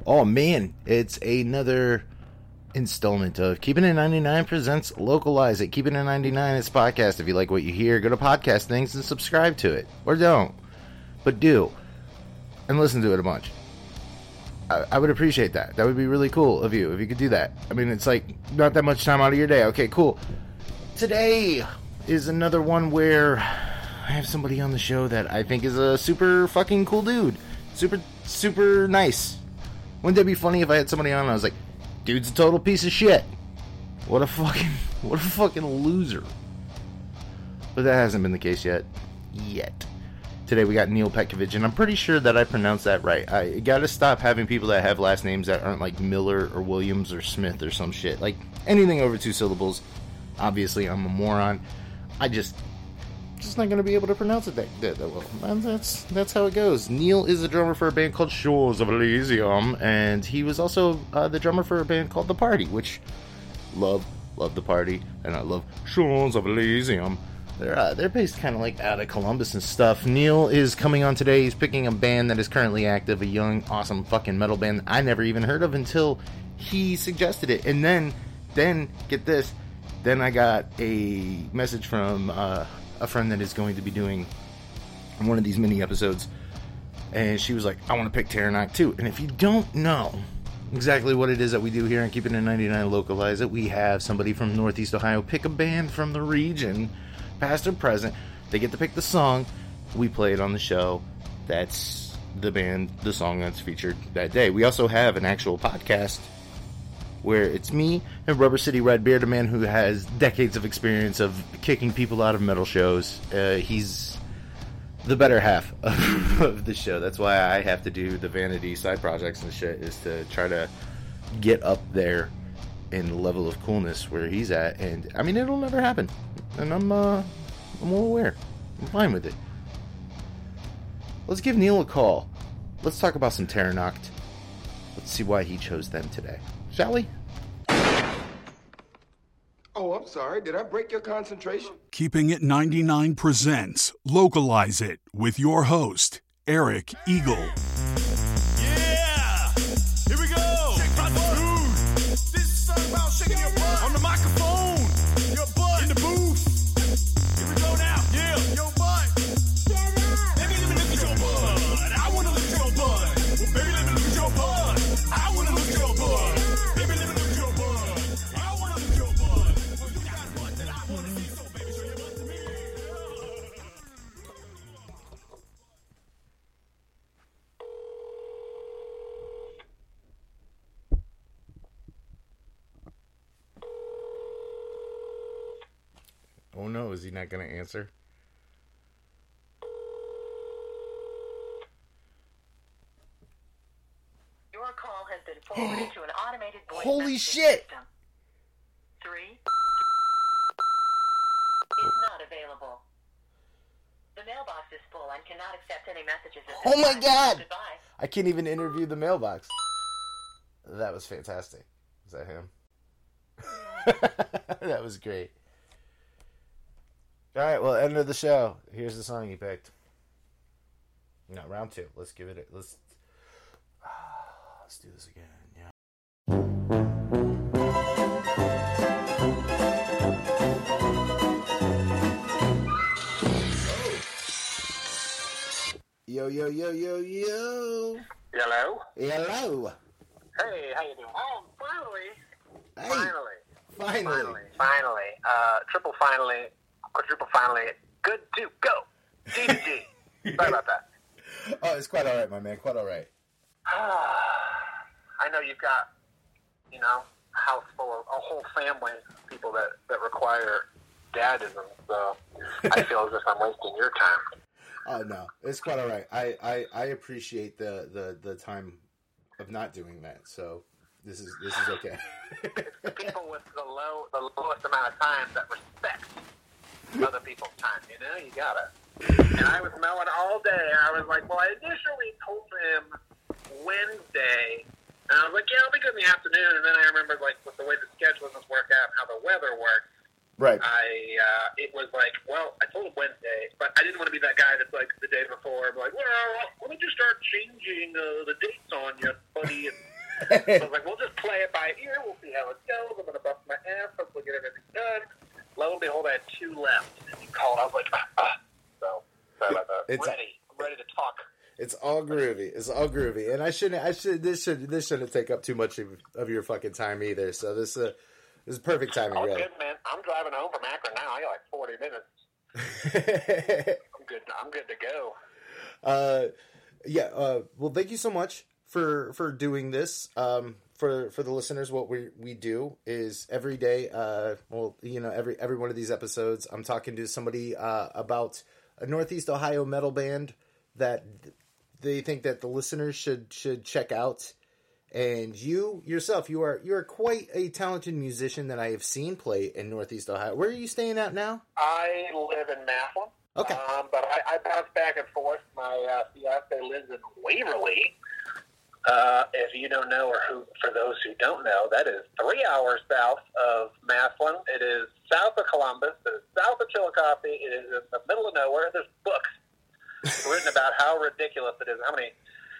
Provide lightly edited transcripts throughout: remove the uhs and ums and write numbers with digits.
Oh man, it's another installment of Keeping It 99 presents Localize It. Keeping It 99 is podcast. If you like what you hear, go to podcast things and subscribe to it. Or don't. But do. And listen to it a bunch. I would appreciate that. That would be really cool of you if you could do that. I mean, it's like not that much time out of your day. Okay, cool. Today is another one where I have somebody on the show that I think is a super fucking cool dude. Super nice. Wouldn't that be funny if I had somebody on and I was like, dude's a total piece of shit. What a fucking loser. But that hasn't been the case yet. Today we got Neil Petkovich, and I'm pretty sure that I pronounced that right. I gotta stop having people that have last names that aren't like Miller or Williams or Smith or some shit. Like, anything over 2 syllables. Obviously, I'm a moron. I just not gonna be able to pronounce it that well. And that's how it goes. Neil is the drummer for a band called Shores of Elysium, and he was also the drummer for a band called The Party, which love The Party, and I love Shores of Elysium. They're based kind of like out of Columbus and stuff. Neil is coming on today. He's picking a band that is currently active, a young, awesome fucking metal band that I never even heard of until he suggested it. And then get this. Then I got a message from a friend that is going to be doing one of these mini episodes, and she was like, I want to pick Terranok too. And if you don't know exactly what it is that we do here on Keeping It 99 Localize It, we have somebody from Northeast Ohio pick a band from the region, past or present. They get to pick the song. We play it on the show. That's the song that's featured that day. We also have an actual podcast where it's me and Rubber City Redbeard, a man who has decades of experience of kicking people out of metal shows. He's the better half of the show. That's why I have to do the vanity side projects and shit, is to try to get up there in the level of coolness where he's at. And I mean, it'll never happen. And I'm well aware. I'm fine with it. Let's give Neil a call. Let's talk about some Terranok. Let's see why he chose them today. Shall we? Oh, I'm sorry. Did I break your concentration? Keeping It 99 presents Localize It with your host, Eric Eagle. Yeah! Here we go! Shake my butt! This is something about shaking your butt on the microphone! Your butt in the booth! Here we go now! Yeah! Your butt! Baby, let me look at your butt! I wanna look at your butt! Baby, let me look at your butt! I wanna look at your butt! Baby, let me look at your butt! I wanna look at your butt! Well, you got a butt that I wanna see, so baby, show your butt to me! Oh no, is he not going to answer? Your call has been forwarded to an automated voice Holy messaging shit! system. 3 is not available. The mailbox is full and cannot accept any messages at this Oh my time. God! Goodbye. I can't even interview the mailbox. That was fantastic. Is that him? That was great. All right, well, end of the show. Here's the song you picked. No, round 2. Let's give it. Let's do this again. Yeah. Yo. Hello? Hello. Hey, how you doing? Oh, finally. Finally. Triple finally. Quadruple finally. Good to go. G to G. Sorry about that. Oh, it's quite all right, my man. Quite all right. I know you've got, a house full of a whole family of people that require dadism, so I feel as if I'm wasting your time. Oh no, it's quite all right. I appreciate the time of not doing that. So this is okay. It's the people with the lowest amount of time that respect other people's time. You gotta. And I was mowing all day. I was like, well, I initially told him Wednesday, and I was like, yeah, I'll be good in the afternoon. And then I remembered, like, with the way the scheduling was work out, how the weather works. Right. It was like, well, I told him Wednesday, but I didn't want to be that guy that's like the day before, like, well, let me just start changing the dates on you, buddy. And I was like, we'll just play it by ear. We'll see how it goes. I'm going to bust my ass. Hopefully get everything done. Lo and behold, I had 2 left. And you called. I was like, So, sorry about that. I'm ready to talk. It's all groovy. It's all groovy. And this shouldn't take up too much of your fucking time either. So this is perfect timing, Oh, really. good, man. I'm driving home from Akron now. I got like 40 minutes. I'm good to go. Well, thank you so much for doing this. For the listeners, what we do is every day, every one of these episodes, I'm talking to somebody about a Northeast Ohio metal band that they think that the listeners should check out. And you yourself, you are quite a talented musician that I have seen play in Northeast Ohio. Where are you staying at now? I live in Massillon. Okay. But I bounce back and forth. My fiance lives in Waverly. If you don't know, or for those who don't know, that is 3 hours south of Massillon. It is south of Columbus. It is south of Chillicothe. It is in the middle of nowhere. There's books written about how ridiculous it is, how many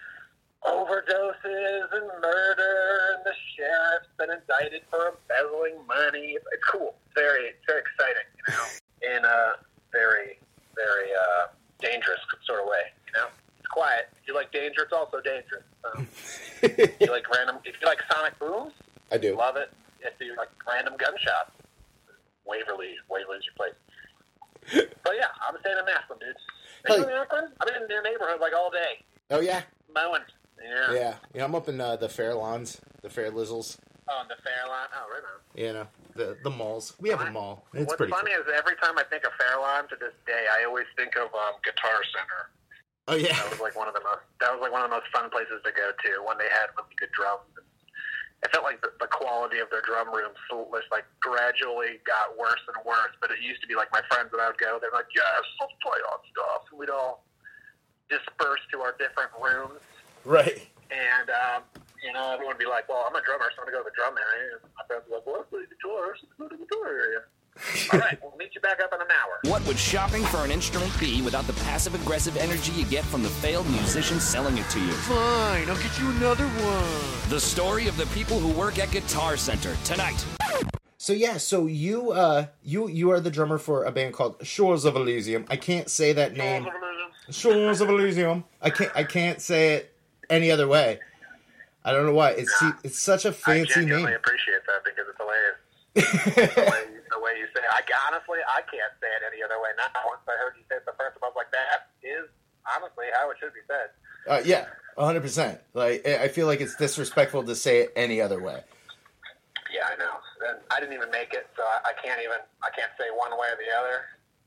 overdoses and murder, and the sheriff's been indicted for embezzling money. It's cool. Very, very exciting, in a very, very dangerous sort of way, It's quiet. If you like danger, it's also dangerous. If you like sonic booms, I do. Love it. If you like random gunshots, Waverly's your place. But yeah, I'm staying in Massillon, dude. Are you in Akron? I'm in their neighborhood like all day. Oh yeah. Mowing. Yeah. Yeah. I'm up in the Fair Lawns, the Fair Lizzles. Oh, in the Fairlawn. Oh, right on. The malls. We have a mall. It's What's pretty funny is every time I think of Fairlawn to this day, I always think of Guitar Center. Oh yeah. That was like one of the most fun places to go to when they had really good drums. And it felt like the quality of their drum rooms like gradually got worse and worse. But it used to be like my friends that I would go, they're like, yes, let's play on stuff. And we'd all disperse to our different rooms. Right. And everyone would be like, well, I'm a drummer, so I'm going to go to the drum area. And my friends were like, well, I play guitar, so go to the guitar area. All right, we'll meet you back up in an hour. What would shopping for an instrument be without the passive-aggressive energy you get from the failed musician selling it to you? Fine, I'll get you another one. The story of the people who work at Guitar Center, tonight. So you are the drummer for a band called Shores of Elysium. I can't say that name. Shores of Elysium. I can't say it any other way. I don't know why. It's such a fancy name. I genuinely appreciate that because it's hilarious. the way you say it. I can't say it any other way now. Once I heard you say it the first time, I was like, that is honestly how it should be said. Yeah, 100%. Like, I feel like it's disrespectful to say it any other way. Yeah, I know. And I didn't even make it, so I can't say one way or the other.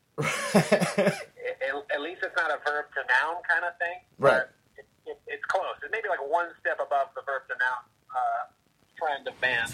At least it's not a verb to noun kind of thing. Right. It's close. It's maybe like one step above the verb to noun trend of band.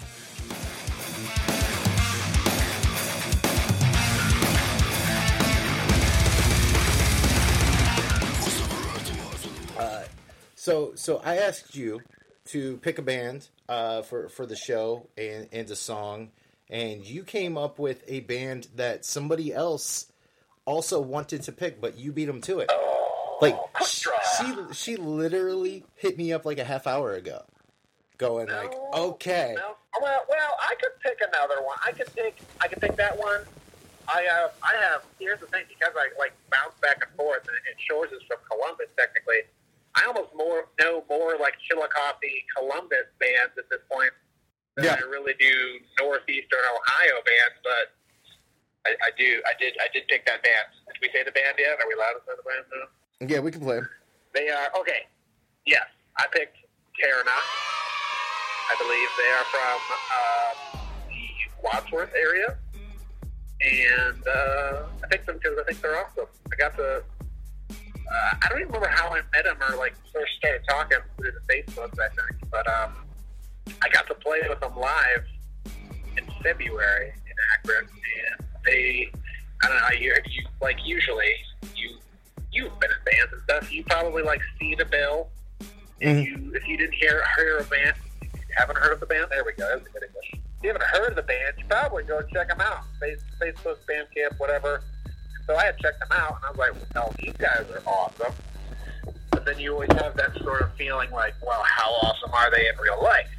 So I asked you to pick a band for the show and a song, and you came up with a band that somebody else also wanted to pick, but you beat them to it. Like she literally hit me up like a half hour ago, going like, okay. No. Well, I could pick another one. I could pick that one. I have. Here's the thing, because I like bounce back and forth, and Shores is from Columbus technically. I almost know more like Chillicothe, Columbus bands at this point than I really do Northeastern Ohio bands. But I did pick that band. Did we say the band yet? Are we allowed to say the band now? Yeah, we can play. They are okay. Yes, I picked Terrana. I believe they are from the Wadsworth area, and I picked them because I think they're awesome. I got to. I don't even remember how I met him or like first started talking through the Facebook, I think. But I got to play with them live in February in Akron, and they, I don't know, usually you've been in bands and stuff. You probably like see the bill. Mm-hmm. If you didn't hear a band, if you haven't heard of the band, there we go. That's a good English. If you haven't heard of the band, you probably go check them out. Facebook, Bandcamp, whatever. So I had checked them out, and I was like, well, these guys are awesome. But then you always have that sort of feeling like, well, how awesome are they in real life?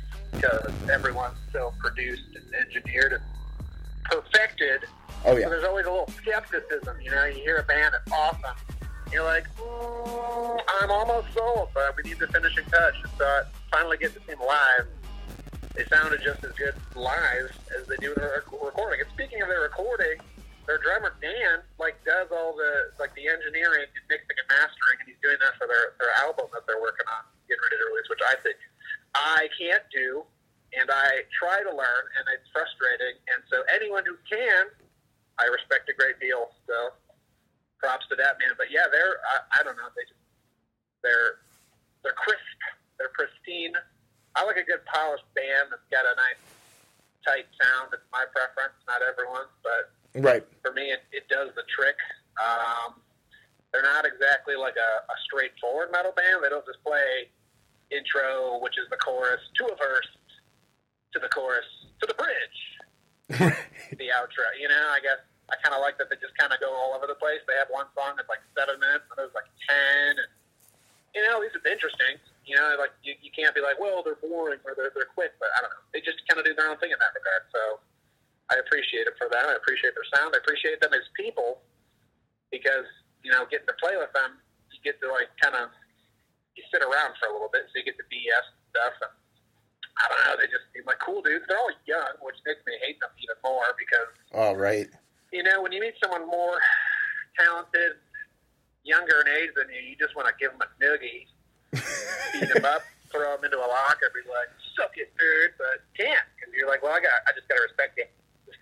because everyone's self-produced and engineered and perfected. Oh, yeah. So there's always a little skepticism. You know, you hear a band that's awesome. You're like, I'm almost sold, but we need the finishing touch. And so I finally get to see them live. They sounded just as good live as they do in their recording. And speaking of their recording, their drummer Dan does all the engineering and mixing and mastering, and he's doing that for their album that they're working on, getting ready to release, which I think I can't do, and I try to learn, and it's frustrating. And so anyone who can, I respect a great deal. So props to that man. But yeah, I don't know, they're crisp, they're pristine. I like a good polished band that's got a nice tight sound. It's my preference, not everyone's, but Right. for me, it does the trick. They're not exactly like a straightforward metal band. They don't just play intro, which is the chorus, to a verse, to the chorus, to the bridge, the outro. You know, I guess I kind of like that they just kind of go all over the place. They have one song that's like 7 minutes, and there's like 10, and you know, these are interesting. You know, like you can't be like, well, they're boring or they're quick, but I don't know. They just kind of do their own thing in that regard. So I appreciate it for that. I appreciate their sound. I appreciate them as people because, you know, getting to play with them, you get to you sit around for a little bit, so you get to BS and stuff. And I don't know, they just seem like cool dudes. They're all young, which makes me hate them even more because, right. you know, when you meet someone more talented, younger in age than you, you just want to give them a noogie, beat them up, throw them into a locker, be like, suck it, dude, but can't, because you're like, well, I just got to respect you.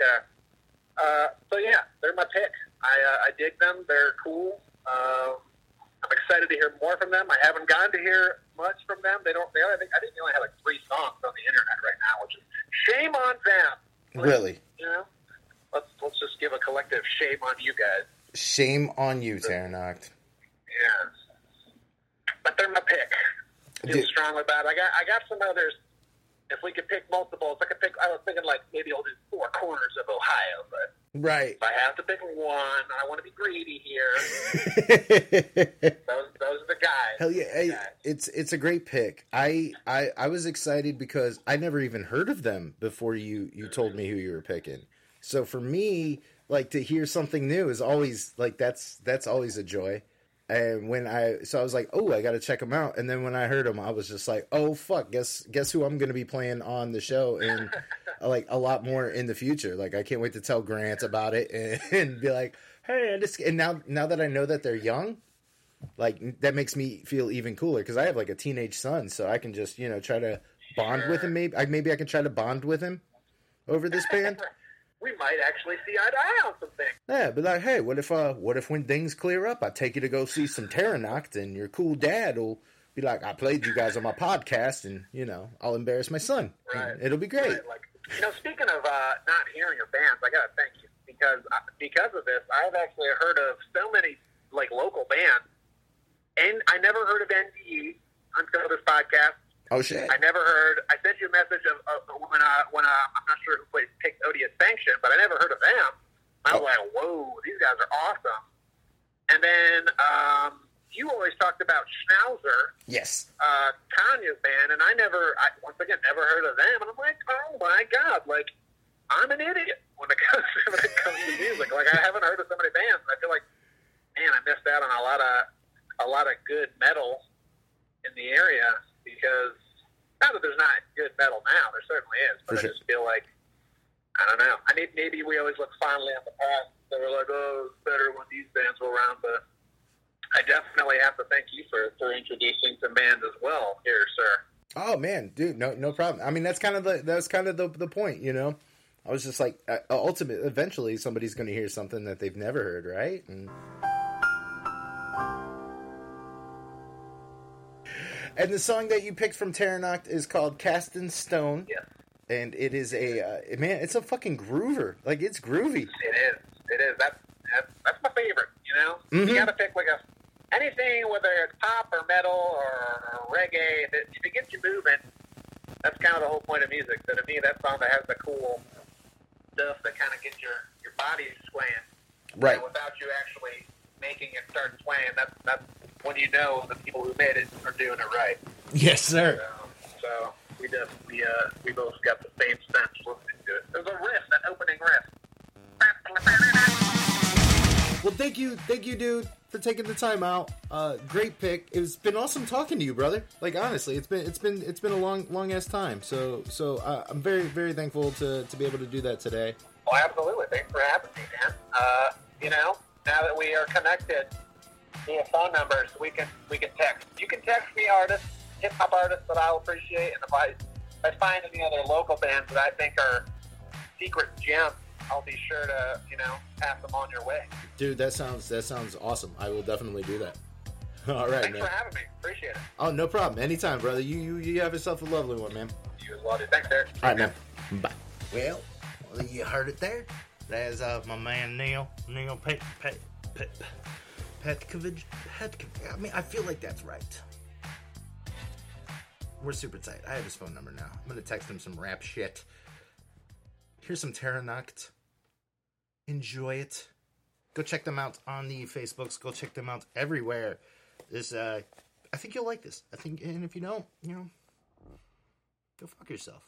So yeah, they're my pick. I dig them. They're cool. I'm excited to hear more from them. I haven't gotten to hear much from them. I think they only have like 3 songs on the internet right now, which is shame on them. Really? You know, let's just give a collective shame on you guys. Shame on you, Terranoct. Yeah, but they're my pick. I feel strongly about it. I got some others. If we could pick multiples, I was thinking like maybe I'll do 4 corners of Ohio, but right. If I have to pick one, I want to be greedy here. those are the guys. Hell yeah, hey, it's a great pick. I was excited because I never even heard of them before you told me who you were picking. So for me, like to hear something new is always like that's always a joy. And I was like, oh, I got to check them out. And then when I heard them, I was just like, oh fuck, guess who I'm going to be playing on the show and like a lot more in the future. Like I can't wait to tell Grant about it and be like, hey, and now that I know that they're young, like that makes me feel even cooler because I have like a teenage son, so I can just try to bond with him. Maybe I can try to bond with him over this band. We might actually see eye to eye on some things. Yeah, but like, hey, what if when things clear up, I take you to go see some Terranoct, and your cool dad will be like, I played you guys on my podcast, and I'll embarrass my son. Right. It'll be great. Right. Like, speaking of not hearing your bands, I gotta thank you because of this, I've actually heard of so many like local bands, and I never heard of NDE until this podcast. Oh shit! I never heard. I sent you a message of when I'm not sure who picked Odious Sanction, but I never heard of them. I was like, whoa, these guys are awesome. And then you always talked about Schnauzer, yes, Kanye's band, and I once again never heard of them. And I'm like, oh my god, like I'm an idiot when it comes to music. Like I haven't heard of so many bands. I feel like, man, I missed out on a lot of good metal in the area. Because not that there's not good metal now, there certainly is, but I just feel like, I don't know. Maybe we always look fondly on the past. So we're like, oh, it's better when these bands were around. But I definitely have to thank you for introducing some bands as well here, sir. Oh man, dude, no problem. I mean, that's kind of the point, I was just like, eventually somebody's going to hear something that they've never heard, right? And the song that you picked from Terranoct is called Cast in Stone. Yeah. And it is it's a fucking groover. Like, it's groovy. It is. That's my favorite, Mm-hmm. You gotta pick anything, whether it's pop or metal or reggae, if it gets you moving, that's kind of the whole point of music. So to me, that song that has the cool stuff that kind of gets your body swaying. Right. Without you actually making it start swaying, that's when you know the people who made it are doing it right. Yes, sir. So we dug. this. We both got the same sense listening to it. There's a riff, an opening riff. Well, thank you, dude, for taking the time out. Great pick. It's been awesome talking to you, brother. Like, honestly, it's been a long ass time. So I'm very, very thankful to be able to do that today. Well, absolutely. Thanks for having me, man. Now that we are connected via phone numbers, we can text. You can text me artists, hip hop artists that I'll appreciate, and if I find any other local bands that I think are secret gems, I'll be sure to pass them on your way. Dude, that sounds awesome. I will definitely do that. All right, Thanks man. for having me. Appreciate it. Oh, no problem. Anytime, brother. You have yourself a lovely one, man. You as well, dude. Thanks, Derek. All right, man. Bye. Well, you heard it there. There's my man Neil Petkovich. I mean, I feel like that's right. We're super tight. I have his phone number now. I'm gonna text him some rap shit. Here's some Terra Noct. Enjoy it. Go check them out on the Facebooks. Go check them out everywhere. I think you'll like this. And if you don't, go fuck yourself.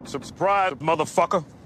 Surprise, motherfucker.